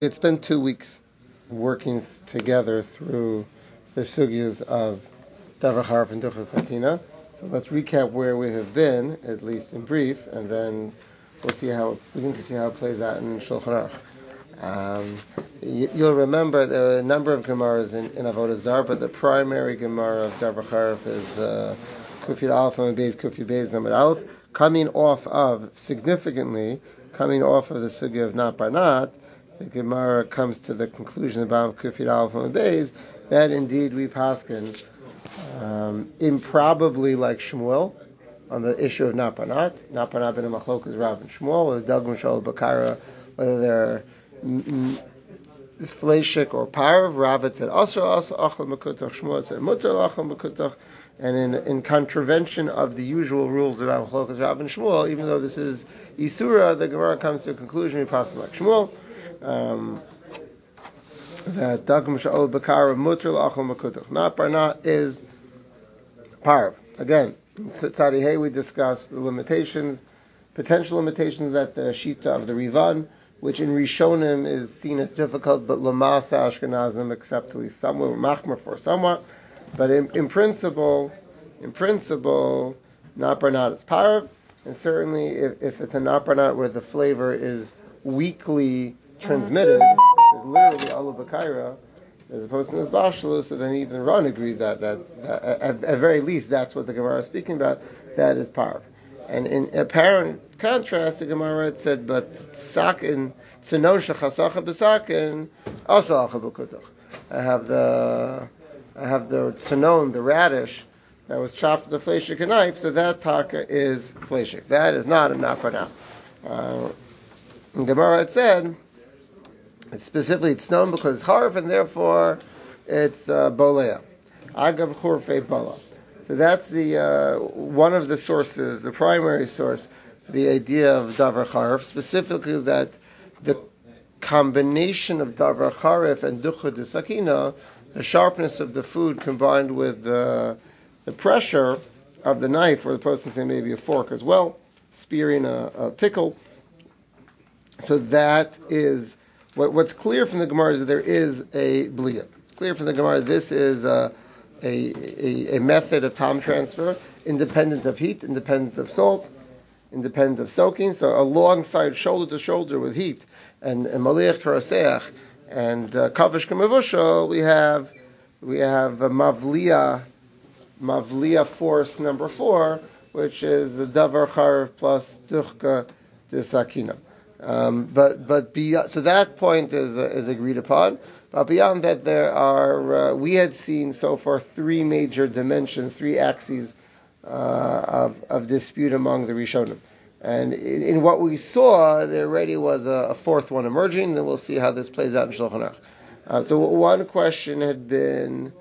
It's been 2 weeks working together through the sugyas of Davar Harf and Duchas Sakina. So let's recap where we have been, at least in brief, and then we'll begin to see how it plays out in Shulchan Aruch. You'll remember there are a number of Gemaras in Avodah Zarah, but the primary Gemara of Davar Harf is Kufi Aleph and Beis Kufi Beis Amud Aleph, coming off of the sugya of Nat Bar Nat. The Gemara comes to the conclusion about Kufid Aleph and Beis that indeed we paskin improbably like Shmuel on the issue of Nat Bar Nat. Nat Bar Nat ben Machlokas Rav and Shmuel, whether Dagum Shal Bakara, whether they're Fleshik or Parav. Rav said Asr Achal Makutach, Shmuel said Mutter Achal Makutach. And in contravention of the usual rules of Machlokas Rav and Shmuel, even though this is Isura, the Gemara comes to a conclusion we pass like Shmuel. That Dagum Sha'ol Bakara Mutter L'Achol Makutach. Nat Bar Nat is Parav. Again, Tzadi Hey we discussed the potential limitations at the Shita of the Rivan, which in Rishonim is seen as difficult, but Lamasa Ashkenazim accept at least somewhat, Machmer for somewhat. But in principle, Nat Bar Nat is Parav, and certainly if it's a Nat Bar Nat where the flavor is weakly transmitted, is literally Allah Bakaira, as opposed to this Bashalu, so then even Ron agrees that at very least that's what the Gemara is speaking about, that is Parv. And in apparent contrast, the Gemara had said, but Sakin, Tzinon Shechasacha B'Sakin, also Acha B'Kutach. I have the Tzinon, the radish, that was chopped with a fleshik knife, so that taka is fleshik. That is not a Nat Bar Nat. And Gemara had said, it's known because harf, and therefore it's bolea. Agav churfei bala. So that's the one of the sources, the primary source, the idea of davar harf, specifically that the combination of davar harf and ducha de sakina, the sharpness of the food combined with the pressure of the knife, or the person say maybe a fork as well, spearing a pickle. So that is what's clear from the Gemara is that there is a bliya. It's clear from the Gemara this is a method of time transfer, independent of heat, independent of salt, independent of soaking. So alongside shoulder to shoulder with heat and maliach karaseach and kavish kamavusha, we have a mavliya force number 4, which is the davar charv plus duchka disakina. But beyond, so that point is agreed upon. But beyond that, there are we had seen so far 3 major dimensions, 3 axes of dispute among the Rishonim, and in what we saw, there already was a 4th one emerging. Then we'll see how this plays out in Shulchan Aruch. So one question had been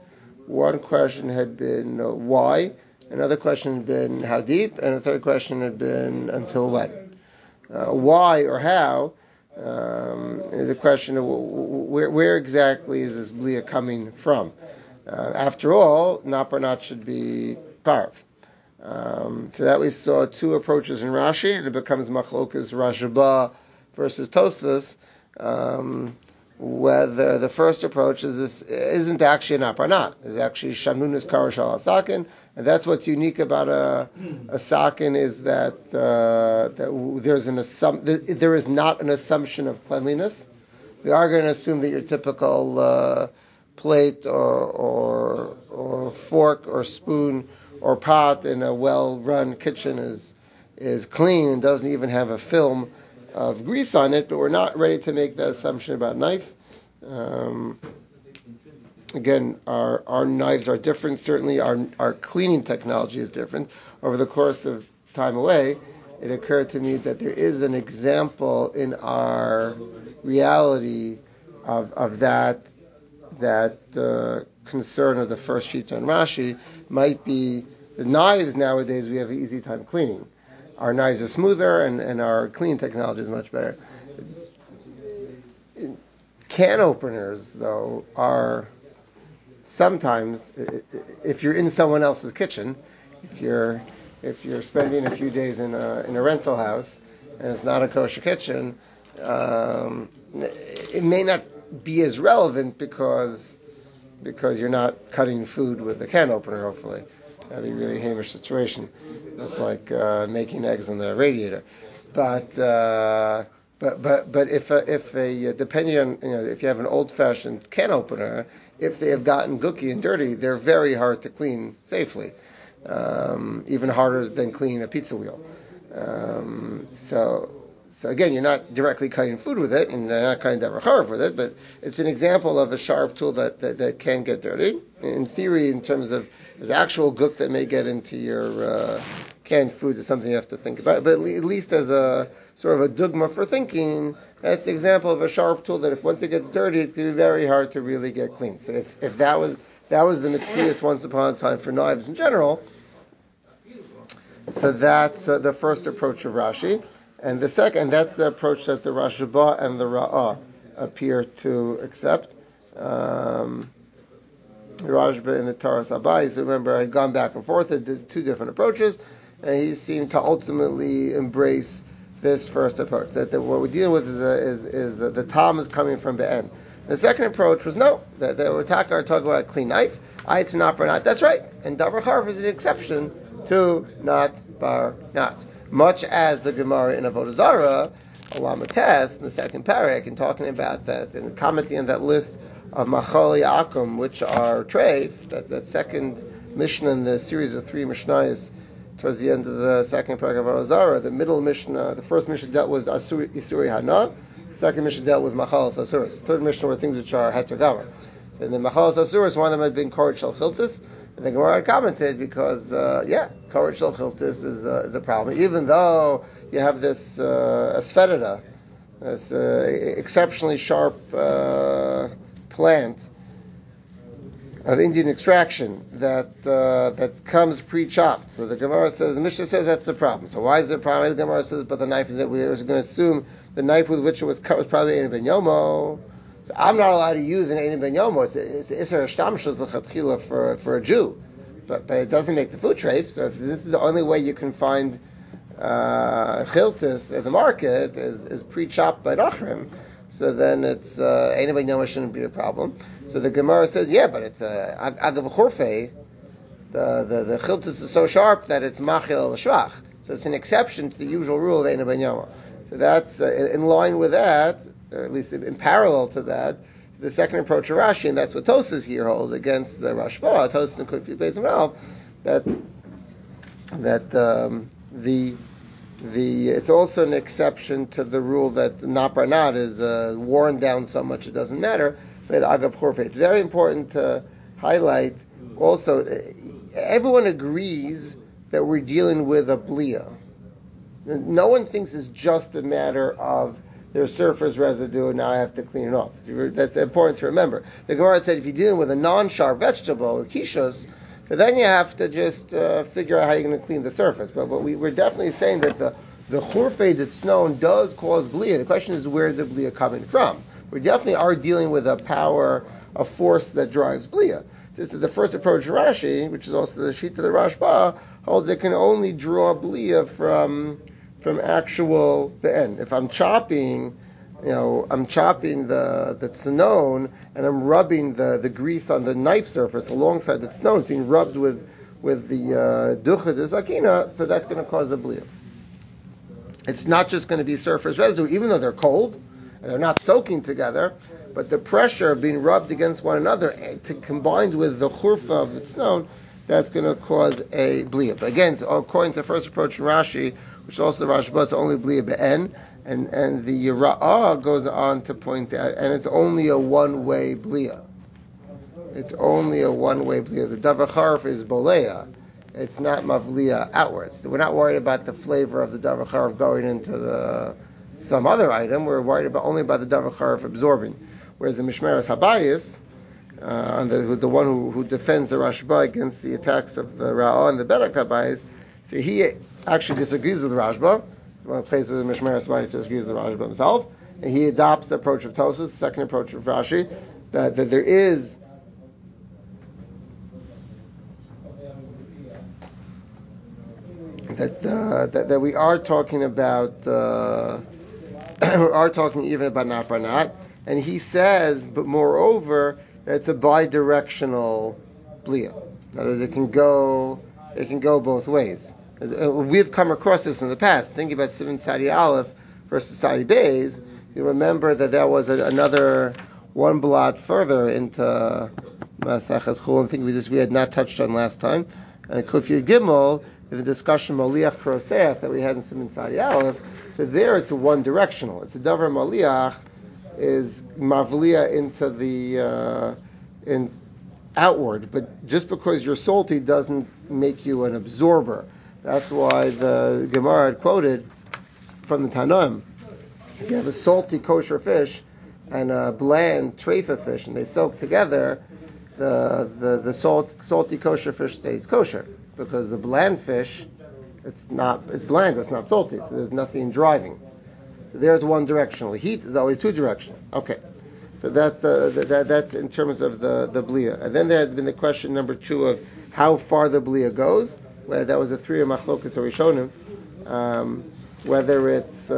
why, another question had been how deep, and a third question had been until when. Why or how is a question of where exactly is this bliya coming from. After all, Nat Bar Nat should be Parv. So that we saw 2 approaches in Rashi, and it becomes Machlokas Rashba versus Tosfos. Whether the first approach isn't actually a Nat Bar Nat, is actually Shanunas Karash al Sakin, and that's what's unique about a sakin is that there is not an assumption of cleanliness. We are going to assume that your typical plate or fork or spoon or pot in a well-run kitchen is clean and doesn't even have a film of grease on it, but we're not ready to make that assumption about knife. Again, our knives are different. Certainly, our cleaning technology is different. Over the course of time away, it occurred to me that there is an example in our reality of that concern of the first Shita and Rashi might be the knives nowadays. We have an easy time cleaning. Our knives are smoother, and our cleaning technology is much better. Can openers, though, are sometimes, if you're in someone else's kitchen, if you're spending a few days in a rental house and it's not a kosher kitchen, it may not be as relevant because you're not cutting food with a can opener. Hopefully, that'd be a really hamish situation. It's like making eggs in the radiator. But if depending on if you have an old-fashioned can opener, if they have gotten gooky and dirty, they're very hard to clean safely, even harder than cleaning a pizza wheel. So again, you're not directly cutting food with it, and you're not cutting davar charav with it, but it's an example of a sharp tool that can get dirty. In theory, in terms of there's actual gook that may get into your canned food, is something you have to think about. But at least as a sort of a dogma for thinking, that's the example of a sharp tool that if once it gets dirty, it's going to be very hard to really get clean. So if that was the mitzias once upon a time for knives in general, so that's the first approach of Rashi. And the second, that's the approach that the Rashba and the Ra'ah appear to accept. Rashba and the Taras Abayis, remember, had gone back and forth, it did two different approaches, and he seemed to ultimately embrace this first approach, that what we're dealing with is the Tom is coming from the end. The second approach was no, that we're talking about a clean knife, it's not bar not, that's right, and davar charav is an exception to not bar not. Much as the Gemara in Avodah Zarah, Olam Hates, in the second parak, and talking about that, and commenting on that list of Machali Akum, which are treif, that second Mishnah in the series of three Mishnayos, towards the end of the second parak of Avodah Zarah, the middle Mishnah, the first Mishnah dealt with Isuri Hana, the second Mishnah dealt with Machalas Asuros, the third Mishnah were things which are Heter Gama. And the Machalas Asuros, one of them had been Koret Shel Chiltis. And the Gemara commented because, Koret Shel Chiltis is a problem. Even though you have this asphodita, this exceptionally sharp plant of Indian extraction that comes pre-chopped. So the Gemara says, the Mishnah says that's the problem. So why is it a problem? The Gemara says, but the knife is that we're going to assume the knife with which it was cut was probably Ein Ben Yomo. So I'm not allowed to use an Ein Ben Yomo. It's Isser Shtamshus L'Chatchila for a Jew, but it doesn't make the food treif. So if this is the only way you can find chiltis at the market is pre-chopped by Nachrim, so then it's Ein Ben Yomo shouldn't be a problem. So the Gemara says, yeah, but it's Agav Chorfei. The chiltis is so sharp that it's Machil L'Shvach. So it's an exception to the usual rule of Ein Ben Yomo. So that's in line with that, or at least in parallel to that, the second approach of Rashi, and that's what Tosas here holds against the Rashba, Tosas and Kufy Beis Malv, that it's also an exception to the rule that not bar not is worn down so much it doesn't matter. But Agav Chorfei, it's very important to highlight also. Everyone agrees that we're dealing with a blia. No one thinks it's just a matter of there's surface residue and now I have to clean it off. That's important to remember. The Gemara said if you're dealing with a non-sharp vegetable, kishos, so then you have to just figure out how you're going to clean the surface. But we're definitely saying that the churfei that's known does cause blia. The question is, where is the blia coming from? We definitely are dealing with a force that drives blia. Just the first approach of Rashi, which is also the sheet of the Rashba, holds it can only draw blia from actual the end. If I'm chopping, I'm chopping the tzanon and I'm rubbing the grease on the knife surface alongside the tzanon. It's being rubbed with the ducha de zakina, so that's going to cause a blia. It's not just going to be surface residue, even though they're cold and they're not soaking together, but the pressure of being rubbed against one another combined with the churfa of the tzanon, that's going to cause a blia. But again, so according to the first approach in Rashi, which is also the Rashba, it's only blia be'en, and the Ra'ah goes on to point out, and it's only a one-way blia. It's only a one-way blia. The davar charav is bolea. It's not mavlia outwards. We're not worried about the flavor of the davar charav going into some other item. We're worried only about the davar charav absorbing. Whereas the Mishmeres Habayis, the one who defends the Rashba against the attacks of the Ra'ah and the Bedek Habayis, so he actually disagrees with the Rashba. It's one of the places where the Mishmeres Habayis disagrees with the Rashba himself, and he adopts the approach of Tosas, the second approach of Rashi, that there is that we are talking about are talking even about Naparanat, and he says, but moreover, that it's a bi-directional blia. In other words, it can go both ways. We've come across this in the past. Thinking about Sivan Sadi Aleph versus Sadi Beis, you remember that was another one blot further into Masachas Chulin. I think we had not touched on last time. And Kufir Gimel, the discussion Maliach Kroseach that we had in Sivan Sadi Aleph. So there it's a one directional. It's a Davar Maliach is Mavliya into the in outward, but just because you're salty doesn't make you an absorber. That's why the Gemara had quoted from the Tanaim. If you have a salty kosher fish and a bland treifa fish, and they soak together, the salty kosher fish stays kosher, because the bland fish, it's bland, it's not salty, so there's nothing driving. So there's one directional. Heat is always two directional. Okay. So that's in terms of the blia. And then there has been the question number 2 of how far the blia goes. Where that was a 3 of machlokas or rishonim. Whether it's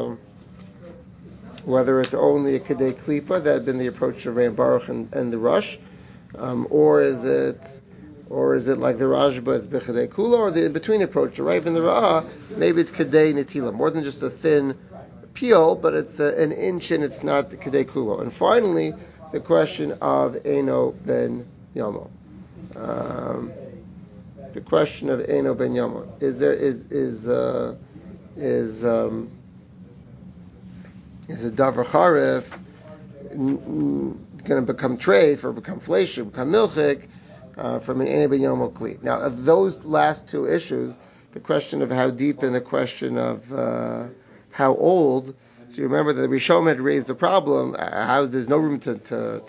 only a kedei klipa, that had been the approach of Ram Baruch and the Rush, or is it like the Rajba, it's bechedei kula, or the in between approach, right in the Ra'ah, maybe it's kedei netila, more than just a thin peel, but it's an inch and it's not the kedei kulo. And finally, the question of Eno ben Yomo. The question of Eno ben Yomo is a davar charif going to become treif or become fleish or become milchik from an Eno ben Yomo kli. Now, of those last 2 issues, the question of how deep and the question of how old. So you remember that the Rishon had raised the problem. How there's no room to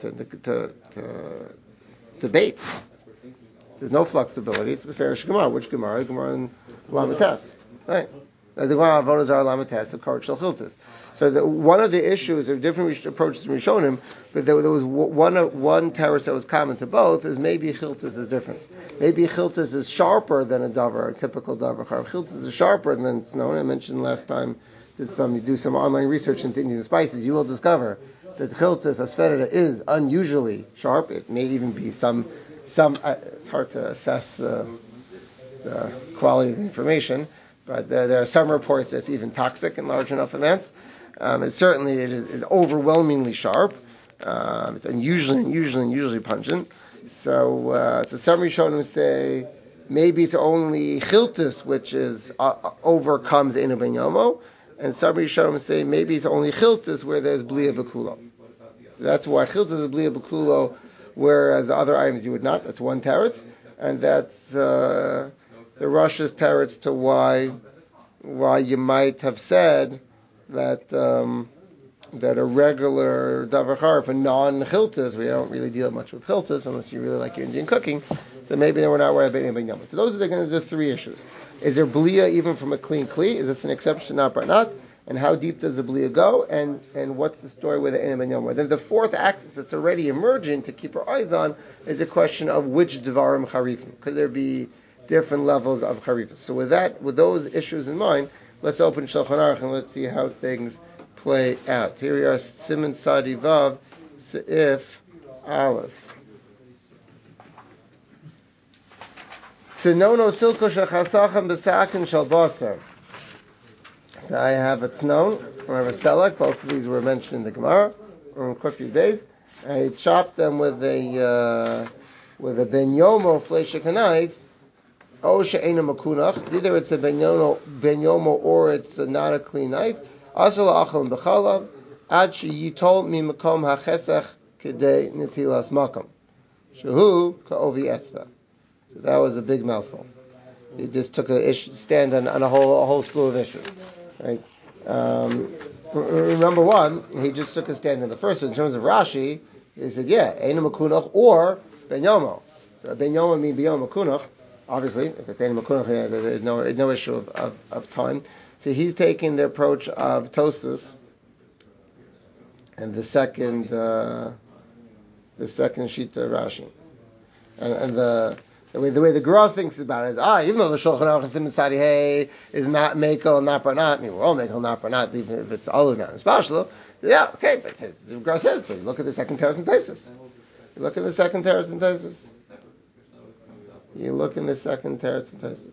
debate. There's no flexibility. It's Beferish Gemara. Which Gemara? Gemara in Lamates, right? The Gemara Avodah Zarah Lamates of Karat Shel Chiltas. So one of the issues of different approaches from Rishonim, but there was one terrace that was common to both, is maybe Chiltas is different. Maybe Chiltas is sharper than a typical davar. Chiltas is sharper than it's known. I mentioned last time. You do some online research into Indian spices, you will discover that chiltas asferida is unusually sharp. It may even be some. It's hard to assess the quality of the information, but there are some reports that it's even toxic in large enough amounts. It is overwhelmingly sharp. It's unusually pungent. So some Rishonim say maybe it's only chiltas which is overcomes Eno ben Yomo. And some Rishonim say maybe it's only chiltas where there's blia b'kulo. So that's why chiltas is blia b'kulo, whereas other items you would not. That's one teretz, and that's the Russia's teretz to why you might have said that a regular davar charif, a non-chiltas, we don't really deal much with chiltas unless you really like your Indian cooking. So maybe we're not worried about anything yom. So those are the 3 issues. Is there blia even from a clean kli? Is this an exception, not not? And how deep does the blia go? And what's the story with the Eno ben Yomo? Then the 4th axis that's already emerging to keep our eyes on is a question of which devarim charifim. Could there be different levels of charifas? So with those issues in mind, let's open Shulchan Aruch and let's see how things play out. Here we are, Siman Sadi Vav, Seif Aleph. Tznono silko shechasachem b'sakin shel basar. So I have a tznon from a selak. Both of these were mentioned in the Gemara or a few days. I chopped them with a ben yomo fleishik knife. O she'ena makunach. Either it's a ben yomo or it's not a clean knife. Asal achal b'chalav ad sheyitol mi makom hachesach kedei netilas makom. Shehu ka'ovi etzba. So that was a big mouthful. He just took a stand on a whole slew of issues. Right? Number one, he just took a stand on the first. So in terms of Rashi, he said, Eina Makunach or Ben Yomo. So Ben Yomo means Ben Yomo Makunach. Obviously, if it's Eina Makunach, there's no issue of time. So he's taking the approach of Tosas, and the second Shita Rashi, and the The way the Gra thinks about it is, even though the Shulchan Aruch and Simon Sadi Hey is not Mekel and not Barnat, I mean, we're all Mekel and not Barnat, even if it's Alu not Spashlo. Yeah, okay, but the Gra says, but you look at the second Teretz and Taisus. You look in the second Teretz and Taisus. You look in the second Teretz and Taisus.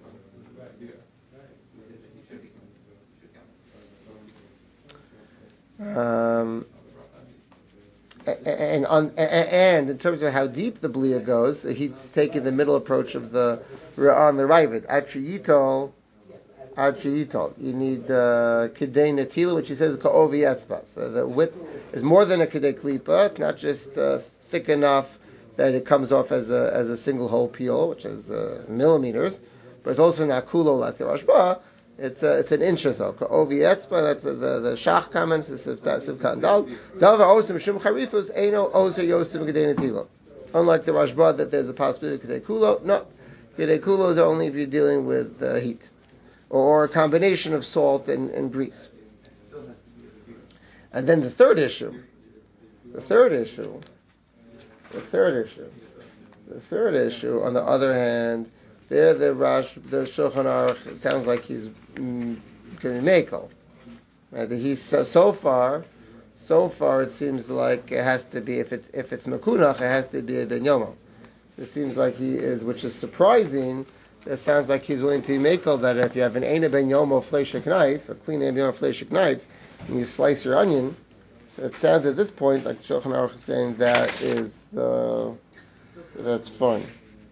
And in terms of how deep the Blia goes, he's taking the middle approach of the on the Ravid. Achiyitol. You need Kidei Netila, which he says is Ka'ovi Etzba. So the width is more than a Kidei Klipa. It's not just thick enough that it comes off as a single hole peel, which is millimeters, but it's also not kulo like the Rashba. It's an inch or so. Ka'ovi Etzba. That's the Shach comments. This is Sivkat Dal. Davar Osim Shum Charifus Eino Oser Yosim Kidei Netila. Unlike the Rashba, that there's a possibility of Kidei Kulo. No, Kidei Kulo is only if you're dealing with heat, or a combination of salt and grease. And then the third issue, on the other hand, there the Shulchan Aruch, it sounds like he's going to make right? He's so far it seems like it has to be, if it's Mekunach, it has to be a Ben Yomo. It seems like he is, which is surprising. It sounds like he's willing to make that if you have an Eina Ben Yomo fleshik knife, a clean Eina Ben Yomo fleshik knife, and you slice your onion, so it sounds at this point like the Shulchan Aruch is saying that's fine.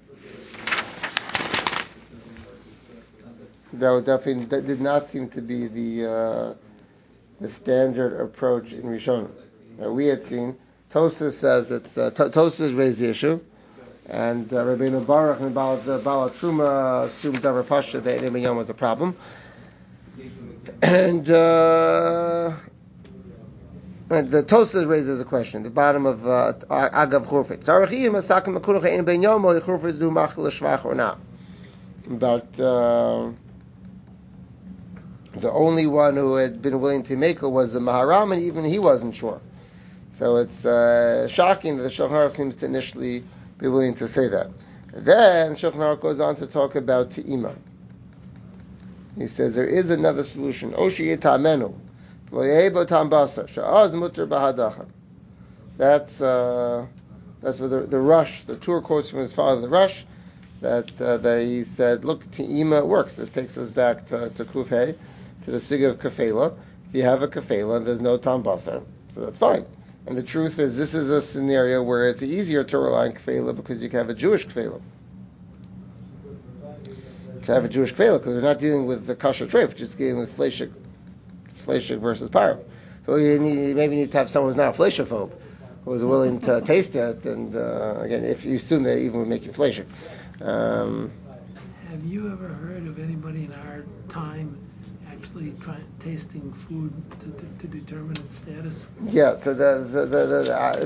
That did not seem to be the standard approach in Rishonim. We had seen Tosas says it's Tosas raised the issue, and Rabbeinu Baruch and Baal Truma assumed Davar Pasha that Eina Ben Yom was a problem, and the Tosas raises a question. The bottom of Agav Churfet. Zarachiyim Masakim Makunach Eina Ben Yom or Churfet do Machal Shvach or not? But the only one who had been willing to make it was the Maharam, and even he wasn't sure. So it's shocking that the Shulchan Aruch seems to initially be willing to say that. Then Shulchan Aruch goes on to talk about Te'ima. He says there is another solution. Oshi Yitamenu Lo Yehebo Tam Basar Sha'az Mutter Bahadacha. That's where the Rush, the Tur quotes from his father, the Rush, that he said, look, Te'ima works. This takes us back to Kufay, to the Siga of Kafela. If you have a Kafela and there's no Tam Basar, so that's fine. And the truth is, this is a scenario where it's easier to rely on Kfela because you can have a Jewish Kfela. You can have a Jewish Kfela because we're not dealing with the Kasher Treif, we're just dealing with Fleshik versus Paro. So you maybe need to have someone who's not a Fleshophobe, who is willing to taste it, and again, if you assume they even would make you Fleshik. Have you ever heard of anybody in our time actually tasting food to determine its status? Yeah, so the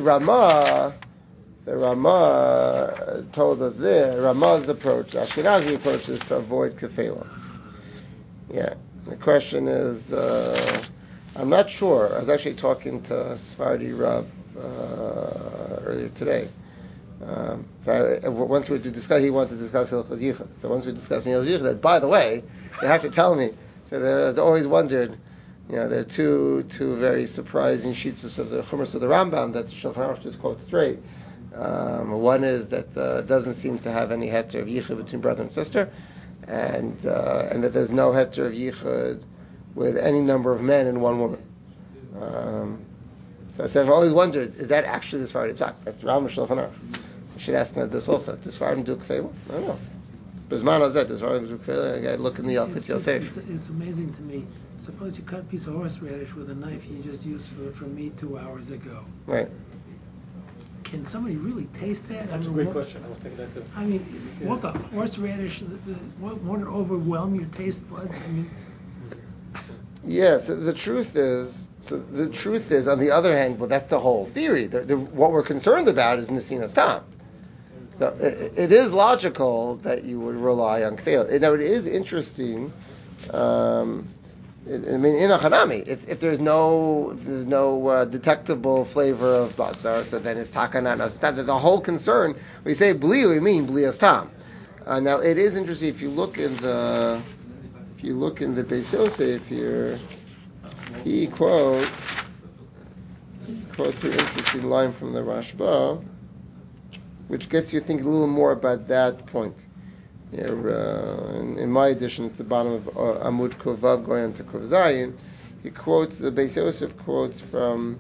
Ramah told us there. Ramah's approach, the Ashkenazi approach, is to avoid kefela. Yeah, the question is, I'm not sure. I was actually talking to Sephardi Rav earlier today. Once we discuss, he wanted to discuss Hilchos Yichud. So once we're discussing Hilchos Yichud, by the way, you have to tell me. So there's always wondered, there are two very surprising sheets of the Chumash of the Rambam that the Shulchan Aruch just quotes straight. One is that doesn't seem to have any heter of Yichud between brother and sister, and that there's no heter of Yichud with any number of men and one woman. So I said, I've always wondered, is that actually the Sephardi Psak? That's Rambam Shulchan Aruch. So you should ask me this also. Does Sephardim do kfela? I don't know. Bisman Hazeh, does Sephardim do kfela? I got to look in the Yalkut Yosef. It's amazing to me. Suppose you cut a piece of horseradish with a knife you just used for meat 2 hours ago. Right. Can somebody really taste that? That's a great question. I was thinking that too. I mean, won't the horseradish, won't it overwhelm your taste buds? I mean... Yeah, so the truth is, on the other hand, well, that's the whole theory. What we're concerned about is Nesinas Tam. So it is logical that you would rely on kfela. It is interesting. In a chanami, if there's no detectable flavor of basar, so then it's takanat. The whole concern, we say bli, we mean blias tam. Now it is interesting if you look in the Beis Yosef here, he quotes an interesting line from the Rashba, which gets you thinking a little more about that point. Here, in my edition, it's the bottom of Amud Kovav going on to Kov Zayin. The Beis Yosef quotes from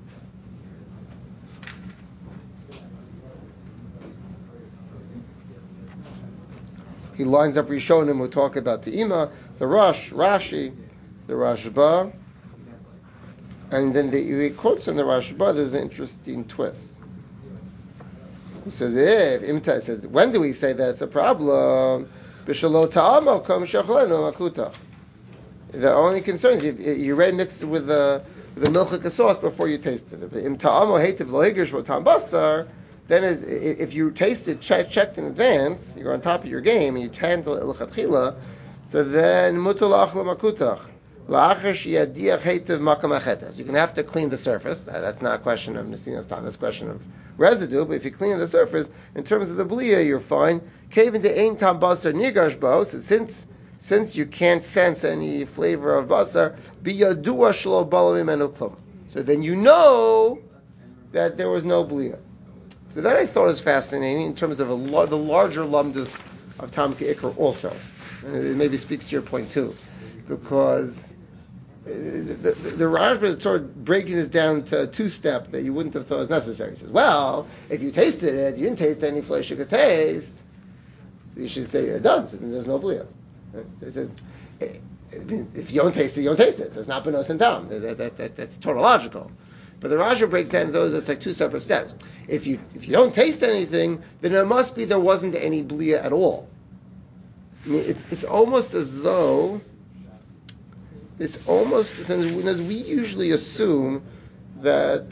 he lines up Rishonim who talk about the Ima, the Rashi, the Rashba, and then he quotes in the Rashba. There's an interesting twist. He says, if Imta says, when do we say that it's a problem? B'shalo ta'amo kam shachlenu makuta. The only concern is you already mixed it with the milchik sauce before you taste it. Im ta'amo heitiv lo higrish lo tam basar. Then if you taste it checked in advance, you're on top of your game, and you handle it l'chatchila, so then mutal achla makutach. La'achash yadiach heitiv makam achetes. You're going to have to clean the surface. That's not a question of nesinas tam, that's a question of residue, but if you clean the surface, in terms of the blia, you're fine. Kevin de ein tam basar nigash bo, so since you can't sense any flavor of basar, biyadua shlo balam mimenu klum. So then you know that there was no blia. So that I thought was fascinating in terms of the larger lumdus of Tam K'ikr also. And it maybe speaks to your point too, because the Rashba is sort of breaking this down to a two-step that you wouldn't have thought was necessary. He says, well, if you tasted it, you didn't taste any flesh you could taste, so you should say done, so then there's no blia. Right? So he says, if you don't taste it, you don't taste it. So it's not benos and tam. That's tautological. But the Rashba breaks down those. That's like two separate steps. If you don't taste anything, then it must be there wasn't any blia at all. I mean, it's almost as though as we usually assume that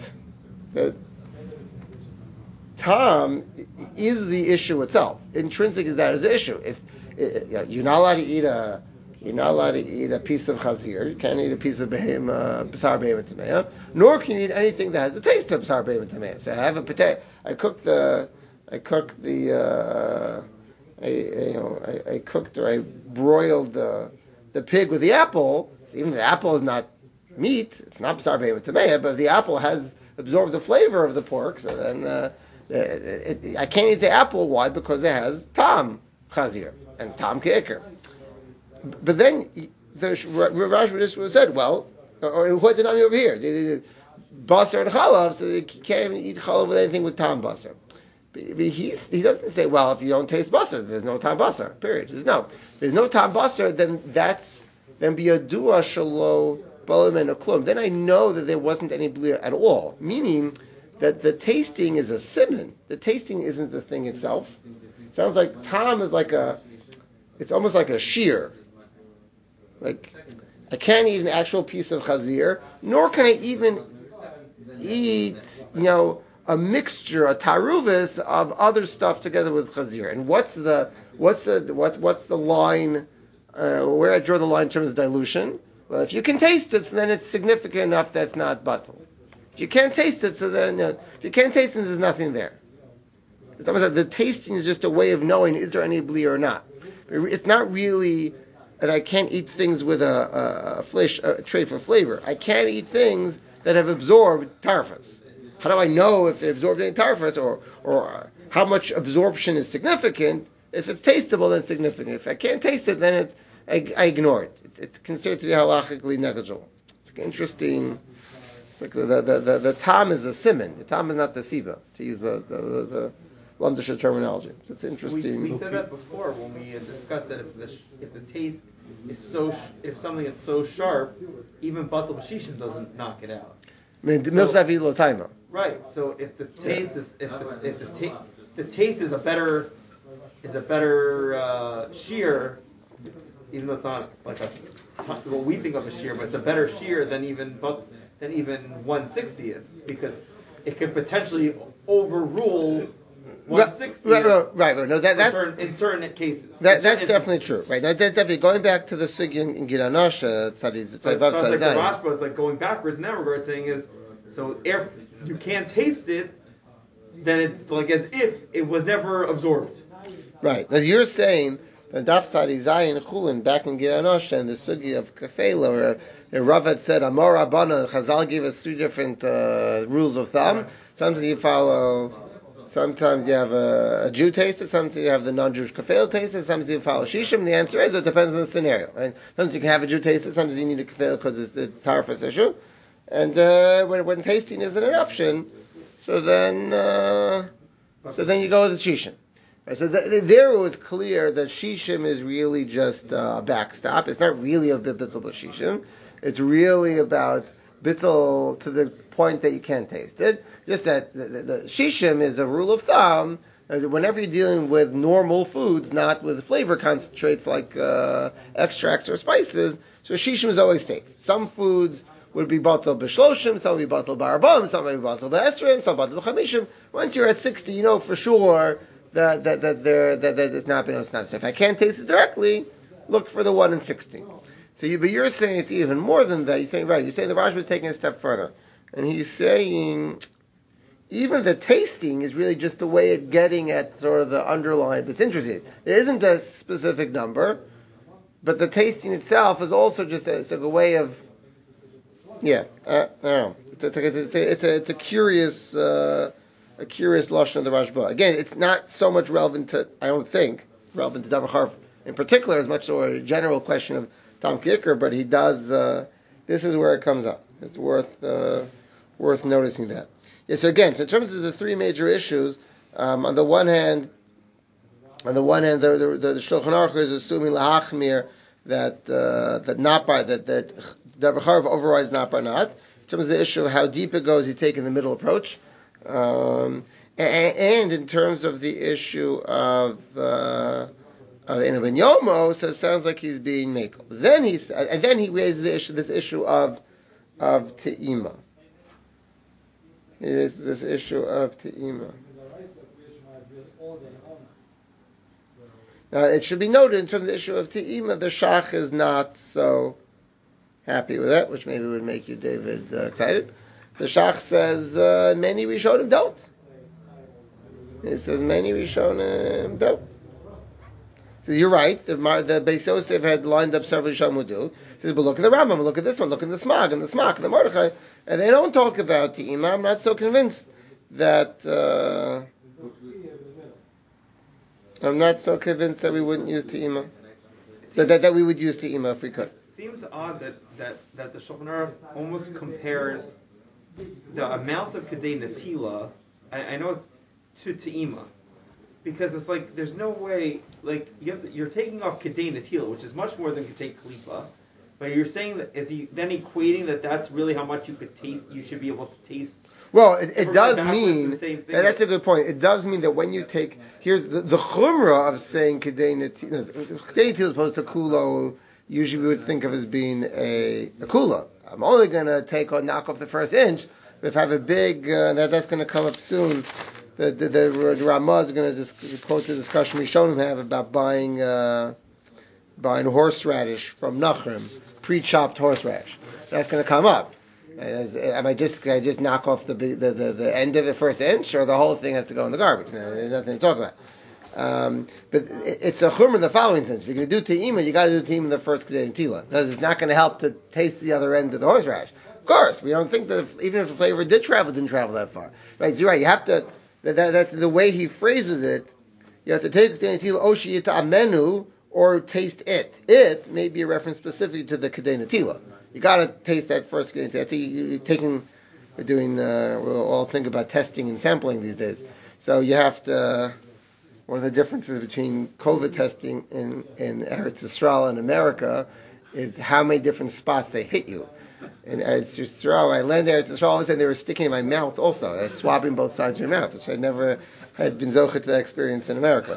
tam is the issue itself. Intrinsic is that as an issue. If you're not allowed to eat a piece of chazir. You can't eat a piece of b'sar behema tameya. Nor can you eat anything that has the taste of b'sar behema tameya. So I have a potato. I cooked or I broiled the pig with the apple. So even if the apple is not meat, it's not b'sar behema tameya, but the apple has absorbed the flavor of the pork. So then I can't eat the apple. Why? Because it has tam chazir and tam ke'ikr. But then the Rashba just said, well, or what did I mean over here? Basar and chalav, so they can't even eat chalav with anything with tam basar. But he doesn't say, well, if you don't taste basar, there's no tam basar. Period. There's no tam basar. Then biyadua shalo balam and klum. Then I know that there wasn't any blia at all. Meaning that the tasting is a siman. The tasting isn't the thing itself. Sounds like tam is it's almost like a shear. Like, I can't eat an actual piece of chazir, nor can I even eat, a mixture, a taruvis of other stuff together with chazir. And what's the line? Where I draw the line in terms of dilution? Well, if you can taste it, so then it's significant enough that's not batal. If you can't taste it, so then if you can't taste it, there's nothing there. It's almost like the tasting is just a way of knowing is there any blia or not. It's not really that I can't eat things with a tray for flavor. I can't eat things that have absorbed tarfas. How do I know if they absorbed any tarfas or how much absorption is significant? If it's tasteable, then it's significant. If I can't taste it, then I ignore it. It's considered to be halachically negligible. It's interesting. Like the tam is a siman. The tam is not the siva, to use the Londisha terminology. So it's interesting. We said that before when we discussed that if the taste is if something is so sharp, even batal b'shishim doesn't knock it out. I mean, milsavi lo taima. Right. So if the taste is the taste is a better shear, even though it's not like what we think of as shear, but it's a better shear than even 1/60th, because it could potentially overrule 1/60th. Right. No, that's in certain cases. That's definitely true. Right. That's definitely going back to the sugya in Giranosh. Sounds like the Rashba is like going backwards in that regard, saying is so if you can't taste it, then it's like as if it was never absorbed. Right. Now you're saying that Daf Tzadi Zayin Chulin back in Giranosha and the sugi of Kafela, where Rav had said Amor Rabbana, Chazal gave us three different rules of thumb. Sometimes you follow. Sometimes you have a Jew taste it, sometimes you have the non-Jewish kafel taste it, sometimes you follow Shishim. The answer is it depends on the scenario. Right? Sometimes you can have a Jew taste it, sometimes you need a kafel because it's the tarfas issue. And when tasting isn't an option, so then you go with the Shishim. Right? So there it was clear that Shishim is really just a backstop. It's not really a bittul b'Shishim. It's really about bittul to the point that you can't taste it. Just that the shishim is a rule of thumb. Whenever you're dealing with normal foods, not with flavor concentrates like extracts or spices, so shishim is always safe. Some foods would be batal b'shloshim, some would be batal b'arbam, some would be batal b'esrim, some batal b'chamishim. Once you're at 60, you know for sure that it's not being it's not safe. If I can't taste it directly, look for the 1 in 60. But you're saying it's even more than that. You're saying right. You're saying the Rashba is taking a step further, and he's saying even the tasting is really just a way of getting at sort of the underlying. It's interesting. There isn't a specific number, but the tasting itself is also just a way of. Yeah, I don't know. It's a curious lashon of the Rashba. Again, it's not so much relevant to relevant to Davar Harf in particular, as much or a general question of Tom Kicker, but he does. This is where it comes up. It's worth noticing that. Yeah, so in terms of the three major issues, on the one hand, the Shulchan Aruch is assuming lahachmir that Davar Harf overrides not bar not. In terms of the issue of how deep it goes, he's taking the middle approach, and in terms of the issue of Eno Ben Yomo, so it sounds like he's being makel. Then he raises this issue of te'ima. He raises this issue of te'ima. Now it should be noted in terms of the issue of te'ima, the Shach is not so happy with that, which maybe would make you, David, excited. The Shach says many Rishonim don't. He says many Rishonim don't. So you're right. The Beis Yosef had lined up several Rishonim who do. He says, but look at the Rambam, look at this one, look at the Smag and the Smak and the Mordechai, and they don't talk about Te'ima. I'm not so convinced that we wouldn't use Te'ima. That we would use Te'ima if we could. It seems odd that the Shulchan Aruch almost compares the amount of Kedei Natila, I know, to Te'ima. Because it's like there's no way, like you're taking off Kedei Natila, which is much more than Kedei Kalipa, but you're saying that is he then equating that that's really how much you could taste? You should be able to taste. Well, it does mean that's a good point. It does mean that when you take here's the chumrah of saying Kedei Natila as opposed to kulo, usually we would think of as being a kula. I'm only going to knock off the first inch. If I have a big that's going to come up soon. The Ramah is going to quote the discussion Rishonim have about buying horseradish from Nachrim, pre-chopped horseradish. That's going to come up. Can I just knock off the end of the first inch, or the whole thing has to go in the garbage? There's nothing to talk about. But it's a chumrah in the following sense: if you're going to do te'ima, you got to do te'ima in the first kedei natila, because it's not going to help to taste the other end of the horseradish. Of course, we don't think that even if the flavor didn't travel that far. Right? You're right. You have to. That's the way he phrases it. You have to take the Kedei Natila Oshi Amenu or taste it. It may be a reference specifically to the Kedei Natila. You got to taste that first Kedei Natila. We'll all think about testing and sampling these days. So you have to. One of the differences between COVID testing in Eretz Yisrael and America is how many different spots they hit you. In Eretz Yisrael, I landed Eretz Yisrael, all of a sudden they were sticking in my mouth also. They're swabbing both sides of your mouth, which I never had been zocheh to that experience in America.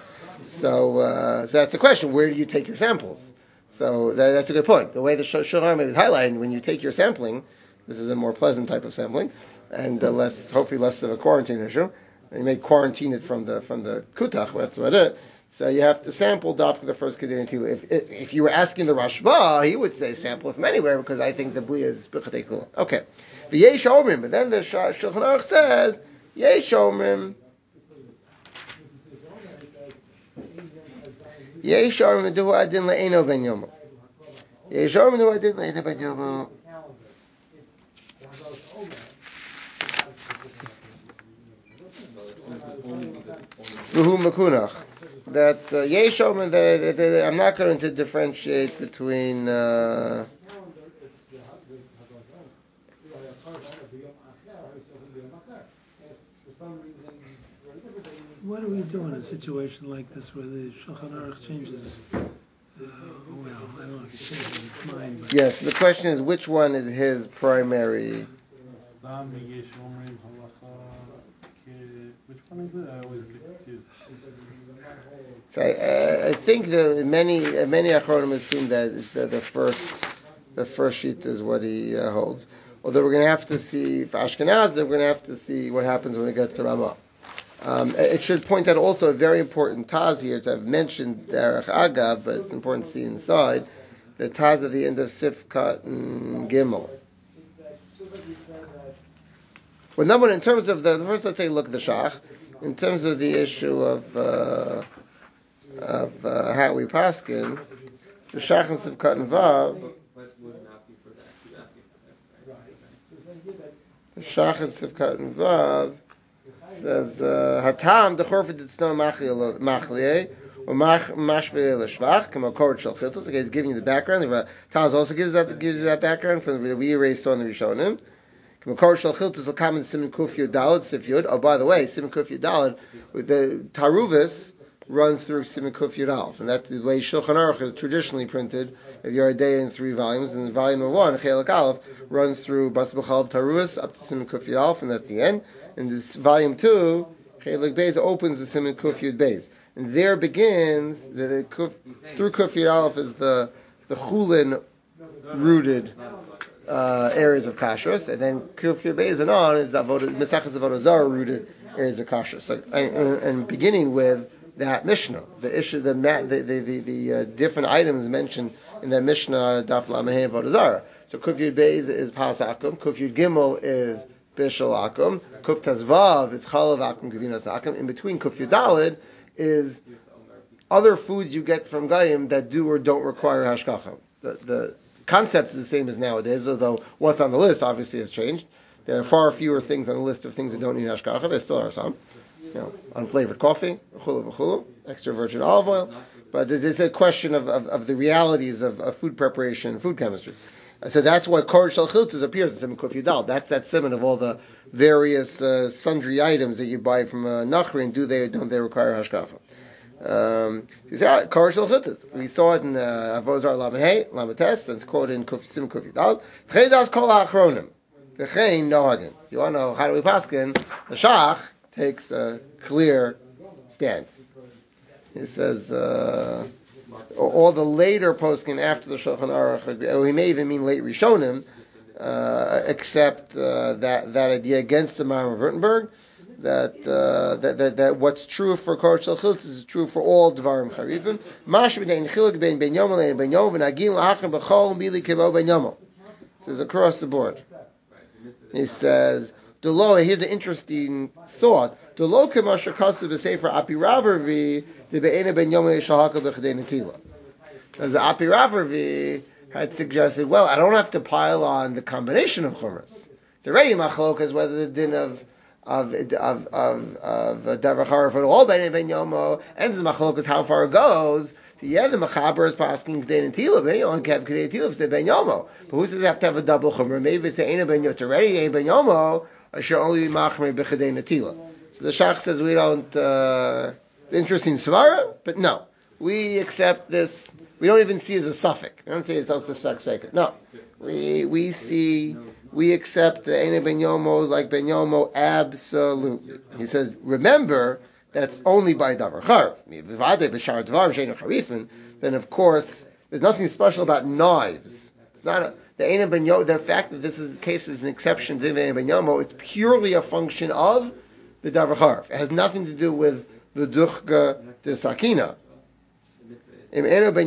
So that's the question, where do you take your samples? So that's a good point. The way the Shulchan Aruch is highlighting, when you take your sampling, this is a more pleasant type of sampling, and hopefully less of a quarantine issue. You may quarantine it from the kutach, that's about it. So you have to sample dafka the first kedei natila. If you were asking the Rashba, he would say sample it from anywhere, because I think the bliya is b'chatei kula. Okay, but yesh omrim. But then the Shulchan Aruch says yesh omrim. Yesh Omer Medu Adin Le'eno Ben Yomo. Yesh Omer Medu Adin Le'eno Ben Yomo. V'hu Mekunach. That Yesh Omer, I'm not going to differentiate between. What do we do in a situation like this where the Shulchan Aruch changes? I don't know if he changes his mind. But Yes, the question is which one is his primary. Which one is it? I always get confused. So I think that many Achronim assume that the first sheet is what he holds. Although we're going to have to see for Ashkenaz, we're going to have to see what happens when we get to Ramah. It should point out also a very important Taz here. I've mentioned Derech Agav, but it's important to see inside the Taz at the end of Sifkat and Gimel. Well, number one, in terms of the first, let's take a look at the Shach. In terms of the issue of how we paskin, the Shach and Sifkat and Vav. The Shach and Sifkat and Vav says Hatam dechorfet etzno machliyeh or mashvei l'shvach k'mo korot shel chiltos. Okay, he's giving you the background. The Taz also gives you that background from the we erased on the Rishonim. K'mo korot shel chiltos l'kam in Siman Kuf Yud Daled Sif Yud. Oh, by the way, Siman Kuf Yud Daled with the Taruvis runs through Siman Kuf Yud Aleph, and that's the way Shulchan Aruch is traditionally printed. If you're a day in 3 volumes, and volume 1, Chelik Aleph, runs through Bas B'chalav Taruvis up to Siman Kuf Yud Aleph, and that's the end. And this volume 2, Chelik Beis, opens with Siman Kuf Yud Beis, and there begins through Kuf Yud Aleph is the Chulin rooted areas of kashrus, and then Kuf Yud Beis and on is Mesachas Avodah Zarah rooted areas of kashrus. So, and beginning with that Mishnah, the issue, the different items mentioned in that Mishnah, Daf Lamed Avodah Zarah. So Kuf Yud Beis is Pas Akum, Kuf Yud Gimel is Bishul Akum, Kuf Tazvav is Chalav Akum, Gavinas Akum. In between Kuf Yud Daled is other foods you get from Gayim that do or don't require hashkacha. The concept is the same as nowadays, although what's on the list obviously has changed. There are far fewer things on the list of things that don't need hashkacha. There still are some. Unflavored coffee, extra virgin olive oil, but it's a question of the realities of food preparation and food chemistry. So that's why korot shel chiltos appears in Siman Kuf Yud Daled. That's that simon of all the various sundry items that you buy from a nachrin. Do they or don't they require hashkacha? Korot shel chiltos. We saw it in Avodah Zarah Lamed Tes, and it's quoted in Siman Kuf Yud Daled. V'chein das kol ha'achronim. V'chein nohagin. So you want to know how do we paskin? The Shach takes a clear stand. He says all the later poskim after the Shulchan Aruch, he may even mean late Rishonim, except that idea against the Maram of Württemberg, that what's true for Korot Shel Chiltos is true for all Dvarim Charifim. Mash b'dein chiluk ben yomo le'en ben yomo v'nagim l'achim b'chol mili kemo ben yomo. So it's across the board. He says, here's an interesting thought. As the Api Rav had suggested, well, I don't have to pile on the combination of chumras. It's already machlokas whether the din of davar charif at all ben yomo, and the machlokas how far it goes. So yeah, the mechaber is pasking k'dein tila, but you only have k'dein tila if it's ben yomo. But who says you have to have a double chumra? Maybe it's ein ben yomo. It's already ein ben yomo. I should only be machmer b'chadei natila. So the Shach says we don't. Interesting svara, but no, we accept this. We don't even see it as a suffix. We don't say it's also suffix. No, we accept the Ein Ben Yomo like Ben Yomo absolutely. He says, remember that's only by davar charif. Then of course there's nothing special about knives. It's not the Ein Ben Yomo. The fact that this case is an exception to Ein Ben Yomo, it's purely a function of the davar charif. It has nothing to do with the duchga de sakina. There's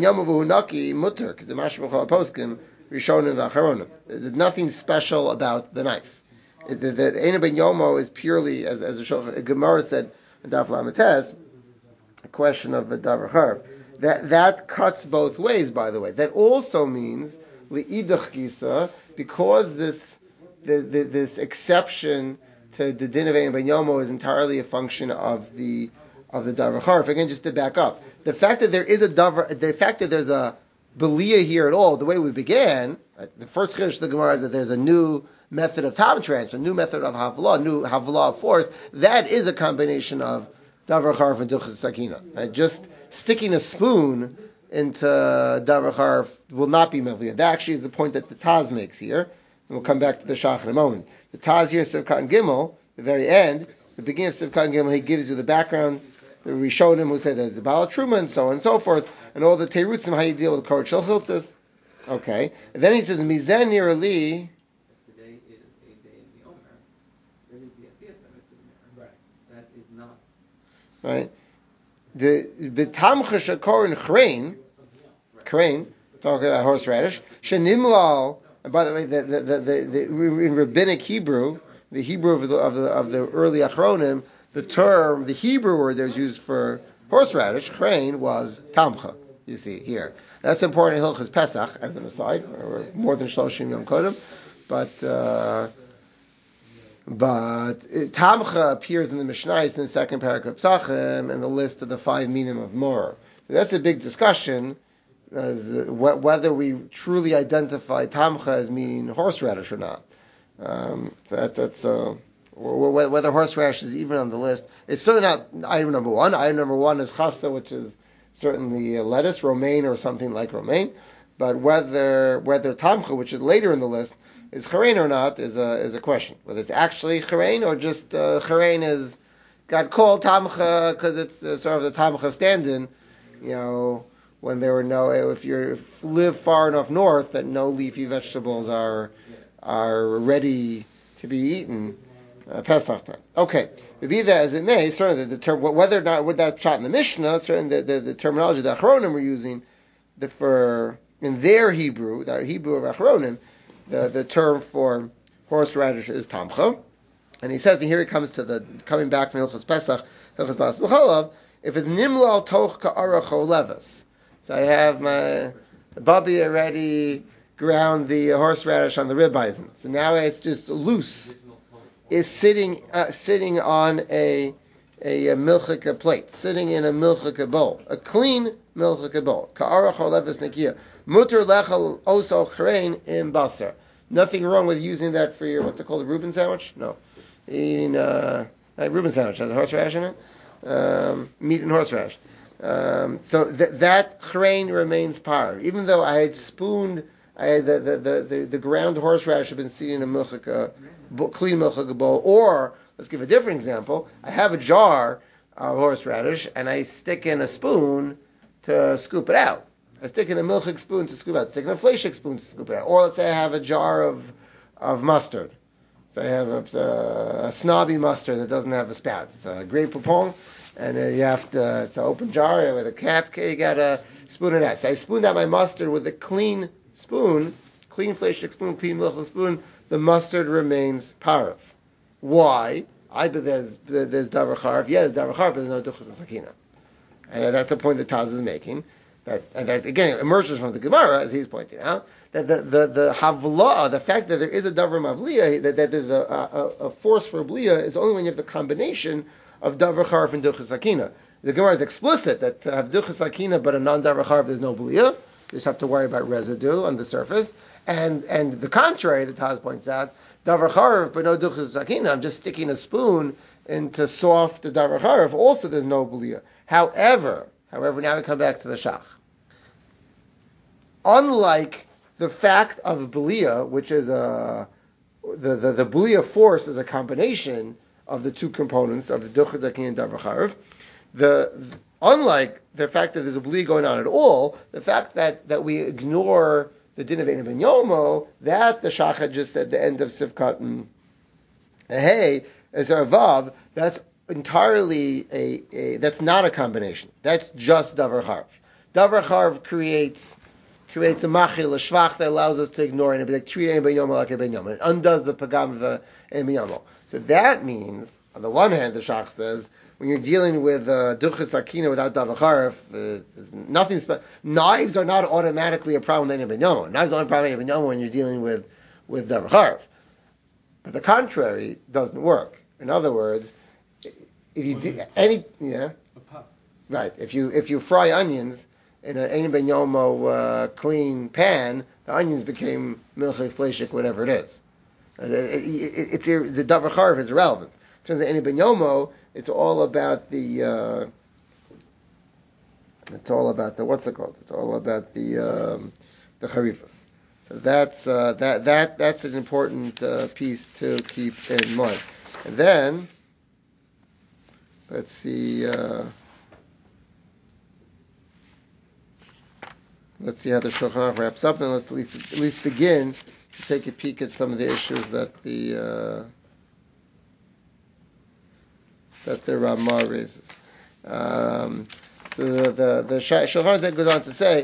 nothing special about the knife. The Ein Ben Yomo is purely, as the Gemara said, a question of the davar charif. That cuts both ways, by the way. That also means li'idach gisa, because this exception to the din of ein ben yomo is entirely a function of the davar charf. Again, just to back up, the fact that there's a belia here at all, the way we began, the first chiddush of the Gemara is that there's a new method of time transfer, a new method of havla, new havla of force. That is a combination of davar charf and duchas sakina. Right? Just sticking a spoon into davar charf will not be mevlia. That actually is the point that the Taz makes here, and we'll come back to the shach in a moment. The Taz here in Sivkat and Gimel, the very end, the beginning of Sivkat and Gimel, he gives you the background, the Rishonim who say there's the Baal Truma and so on and so forth, and all the Teirutzim, how you deal with the Korot Shel Chiltas. Okay. And then he says, Mizen Nirali. Right. The Tamcha Shakor in Chrein, talking about horseradish, Shenimlal, and by the way, the in rabbinic Hebrew, the Hebrew of the early Achronim, the Hebrew word that was used for horseradish, Chrein, was Tamcha. You see here. That's important in Hilchos Pesach, as an aside, or more than Shloshim Yom Kodem, but Tamcha appears in the Mishnayos in the second paragraph of Pesachim and the list of the 5 minim of Mor. So that's a big discussion, whether we truly identify Tamcha as meaning horseradish or not. Whether horseradish is even on the list. It's certainly not item number one. Item number one is chasa, which is certainly lettuce, romaine, or something like romaine. But whether tamcha, which is later in the list, is charein or not is a question. Whether it's actually charein or just charein got called tamcha because it's sort of the tamcha stand-in. When there were if you live far enough north that no leafy vegetables are ready to be eaten. Pesach time. Okay, be that as it may, certainly the term, whether or not with that shot in the Mishnah, certainly the terminology that Achronim were using, in their Hebrew, that Hebrew of Achronim, the term for horseradish is tamcha, and he says, and here he comes to coming back from Hilchos Pesach, Hilchos Bas B'chalav, if it's nimlal toch ka'arach olevis, so I have my Bubby already ground the horseradish on the ribeyes, so now it's just loose. Is sitting on a milchika plate, sitting in a milchika bowl, a clean milchika bowl. Ka'arach olevis nekiya. Muter lechal oso chrein in basar. Nothing wrong with using that for your, what's it called, a Reuben sandwich? No. Eating a Reuben sandwich has a horseradish in it. Meat and horseradish. So that chrein remains par. Even though I had spooned, the ground horseradish had been sitting in a milchika, clean milchika bowl, or let's give a different example. I have a jar of horseradish and I stick in a spoon to scoop it out. I stick in a milchik spoon to scoop it out. I stick in a fleshik spoon to scoop it out. Or let's say I have a jar of mustard. So I have a snobby mustard that doesn't have a spout. It's a Grey Poupon, and you have to, it's an open jar with a cap. You gotta spoon it out. So I spooned out my mustard with a clean spoon, clean fleshik spoon, clean milchik spoon. The mustard remains parv. Why? Either there's davar charv. Yeah, there's davar charv, but there's no duchas sakina. And that's the point that Taz is making. That again emerges from the Gemara, as he's pointing out, that the havla, the fact that there is a davar mavliya, that there's a force for bliya, is only when you have the combination of davar charv and duchas sakina. The Gemara is explicit that to have duchas sakina but a non-davar charv, there's no bliya. You just have to worry about residue on the surface. And the contrary, the Taz points out, davar charv but no duchas sakina. I'm just sticking a spoon into soft davar charv. Also, there's no bliya. However, now we come back to the shach. Unlike the fact of bliya, which is the bliya force is a combination of the two components of the duchas sakina and davar charv. Unlike the fact that there's a bliya going on at all, the fact that we ignore the din of Ein Ben Yomo, that the Shach had just said the end of Sivkat and Hey, as a Vav, that's entirely that's not a combination. That's just Davar Charv. Davar Charv creates a machil, a shvach that allows us to ignore it, like treat Ein Ben Yomo like a Ben Yomo. It undoes the pagam of Ein Ben Yomo. So that means, on the one hand, the Shach says, when you're dealing with duchas akina without davacharif, there's nothing special. Knives are not automatically a problem with any benyomo. Knives are not a problem with any benyomo when you're dealing with davacharif. But the contrary doesn't work. In other words, if you right, if you fry onions in an ein benyomo clean pan, the onions became milchik, fleshik, whatever it is. It's the davar charv is irrelevant. In terms of ein benyomo, it's all about the what's it called? It's all about the charifas. So that's an important piece to keep in mind. And then let's see. Let's see how the Shulchan Aruch wraps up, and let's at least begin to take a peek at some of the issues that the Ramah raises. So the Shulchan Aruch goes on to say,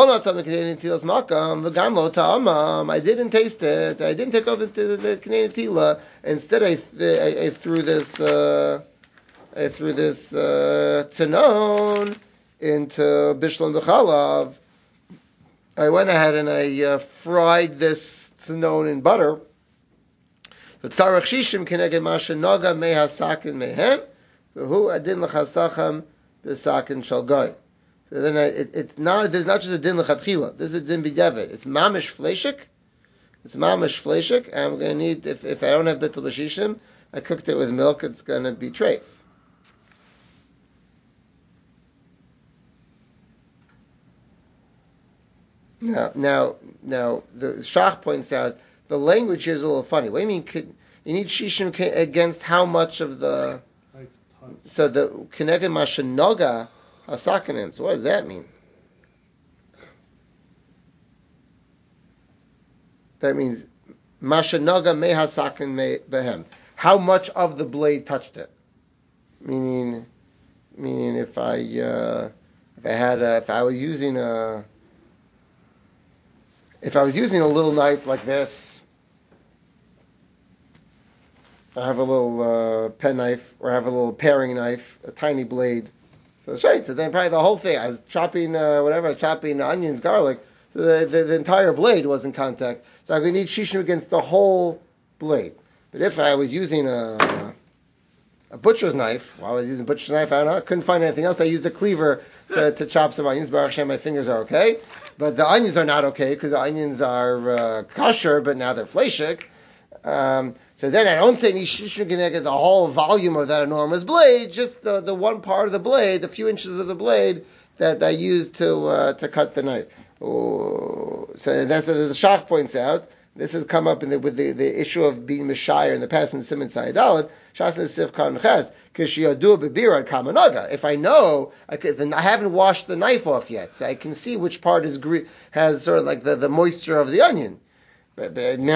I didn't taste it. I didn't take over the Knei Netila. Instead, I threw this tzanon into Bishlam B'chalav. I went ahead and I fried this tzanon in butter. So tzarech shishim keneged masha noga mehasakin mehem, v'hu adin l'chasacham b'sakin shal goy. So then it's not. There's not just a din l'chatchila. This is a din b'devet. It's mamish fleshik. And I'm going to need, if I don't have bittul b'shishim, I cooked it with milk. It's going to be treif. Now, the Shach points out the language here is a little funny. What do you mean? You need shishim against how much of the? So the keneged mashanoga hasakinim. So what does that mean? That means mashanoga me hasakin behem. How much of the blade touched it? Meaning if I was using a little knife like this, I have a little pen knife, or I have a little paring knife, a tiny blade. So that's right. So then probably the whole thing, I was chopping onions, garlic, so the entire blade was in contact. So I would need shishim against the whole blade. But if I was using a butcher's knife, while I was using a butcher's knife, I couldn't find anything else. I used a cleaver to chop some onions. Baruch Hashem, my fingers are okay. But the onions are not okay because the onions are kosher, but now they're fleshik. So then I don't say nishishim geneged the whole volume of that enormous blade, just the one part of the blade, the few inches of the blade that I used to cut the knife. So that's as the Shach points out. This has come up with the issue of being Mishayir in the past in Siman Sayadalad. Shach says Sifkan Chez Kishiyadu Bebira Kamanaga. If I know, I haven't washed the knife off yet, so I can see which part has sort of like the moisture of the onion. But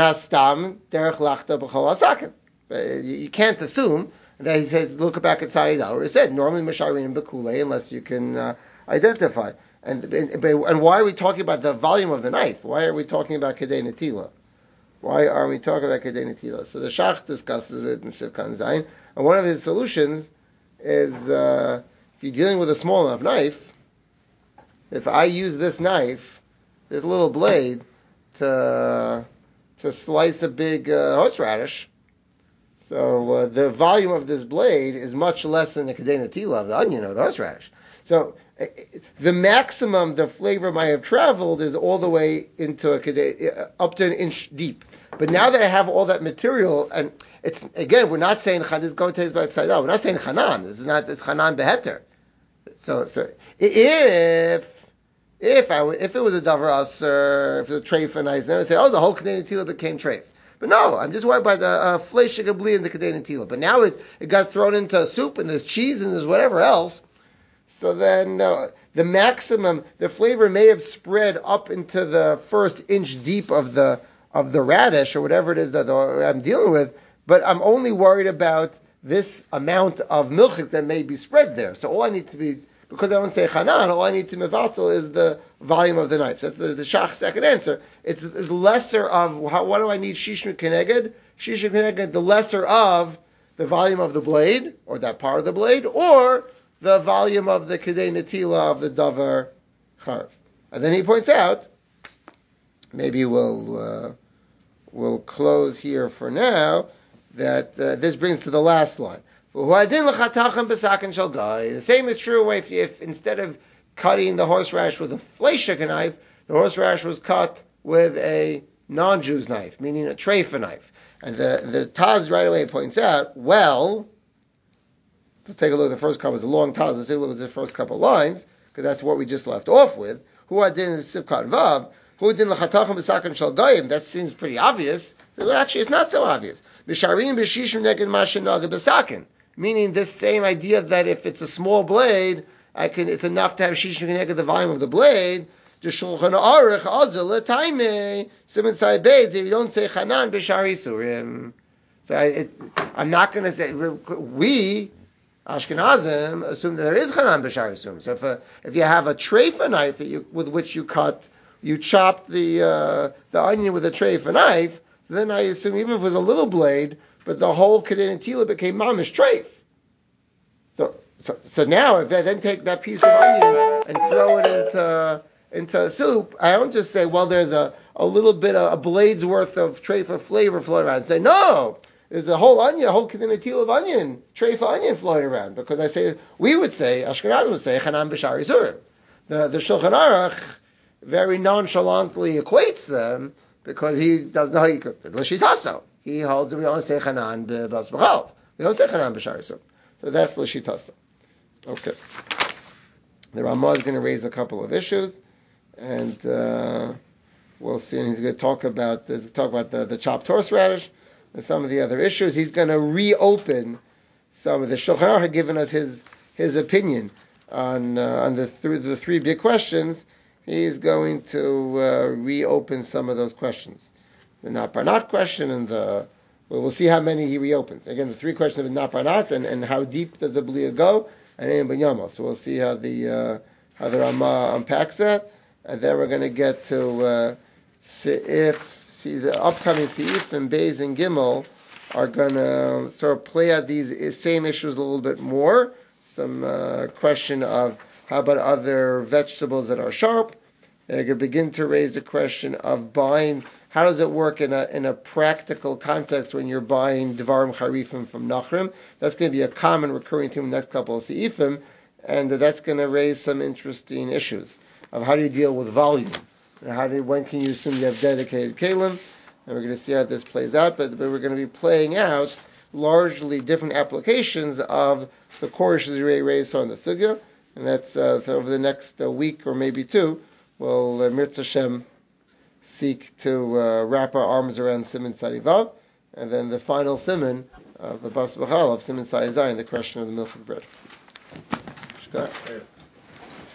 you can't assume that he says look back at Sayadalad. It said normally Mishayin Bekule unless you can identify. And why are we talking about the volume of the knife? Why are we talking about Kedei Netila? Why are we talking about Kedei Netila? So the Shach discusses it in Sivkan Zayin. And one of his solutions is if you're dealing with a small enough knife, if I use this knife, this little blade, to slice a big horseradish, so the volume of this blade is much less than the Kedei Netila of the onion or the horseradish. So the maximum the flavor might have traveled is all the way into up to an inch deep. But now that I have all that material, and it's again, we're not saying this go taste by side out. We're not saying chanan. This chanan beheter. So if it was a davar aser, if it was a treif and I never say, the whole Kedei Netila became treif. But no, I'm just worried about the flesh shigabli in the Kedei Netila. But now it got thrown into a soup and there's cheese and there's whatever else. So then the maximum, the flavor may have spread up into the first inch deep of the radish or whatever it is that I'm dealing with, but I'm only worried about this amount of milchik that may be spread there. So all I need to be, because I don't say chanan, all I need to mevatel is the volume of the knife. So that's the Shach's second answer. It's lesser of, what do I need shishim keneged? Shishim keneged, the lesser of the volume of the blade, or that part of the blade, or the volume of the kedei netila of the davar charav. And then he points out, maybe we'll close here for now, that this brings to the last line. The same is true if instead of cutting the horseradish with a fleishik knife, the horseradish was cut with a non-Jew's knife, meaning a treifa knife. And the Taz right away points out, well, let's take a look at the first couple. It's a long Taz. Let's take a look at the first couple lines, because that's what we just left off with. Who adin sivkat vav? Who adin l'chatachim b'sakan shel goyim? That seems pretty obvious. Well, actually, it's not so obvious. B'sharim b'shishim neged mashin naga b'sakin. Meaning this same idea that if it's a small blade, it's enough to have shishim neged the volume of the blade. Just Shulchan Aruch azal l'taimei siman sai beis. If you don't say chanan b'shari surim, so I'm not going to say we Ashkenazim assume that there is chanan b'shari surim. So if you have a treifa knife with which you chopped the onion with a treifa knife, so then I assume even if it was a little blade, but the whole kedei netila became mamish treif. So now if I then take that piece of onion and throw it into soup, I don't just say, well, there's a little bit of a blade's worth of treifa flavor floating around. I say, no, there's a whole onion, a whole kedei netila of onion, treifa onion floating around. Because Ashkenazim would say, chanan b'shari surim. The Shulchan Aruch very nonchalantly equates them, because he doesn't know how you cook it. L'shitaso. He holds that we only say chanan b'bas b'chalv. We don't say chanan b'shari surim. So that's l'shitaso. Okay. The Ramah is going to raise a couple of issues, and we'll see. And he's going to talk about the chopped horseradish and some of the other issues. He's going to reopen some of the Shulchan Aruch had given us his opinion on the three big questions. He's going to reopen some of those questions. The not parnat question and we'll see how many he reopens. Again, the three questions of not parnat and how deep does the Blia go, and in B'nyama. So we'll see how the Ramah unpacks that, and then we're going to get to the upcoming Seif and Beis and Gimel are going to sort of play out these same issues a little bit more. Some question of how about other vegetables that are sharp. They're going to begin to raise the question of buying. How does it work in a practical context when you're buying Devarim Charifim from Nachrim? That's going to be a common recurring theme in the next couple of Seifim, and that's going to raise some interesting issues of how do you deal with volume, and when can you assume you have dedicated kalim, and we're going to see how this plays out, but we're going to be playing out largely different applications of the core issues we raised on the Sugya, and that's over the next week or maybe two, we'll Mirza Hashem seek to wrap our arms around Siman Sarivav, and then the final Siman of the Bas B'chal of Siman Sai Zayin, the question of the milk of bread. Shkar.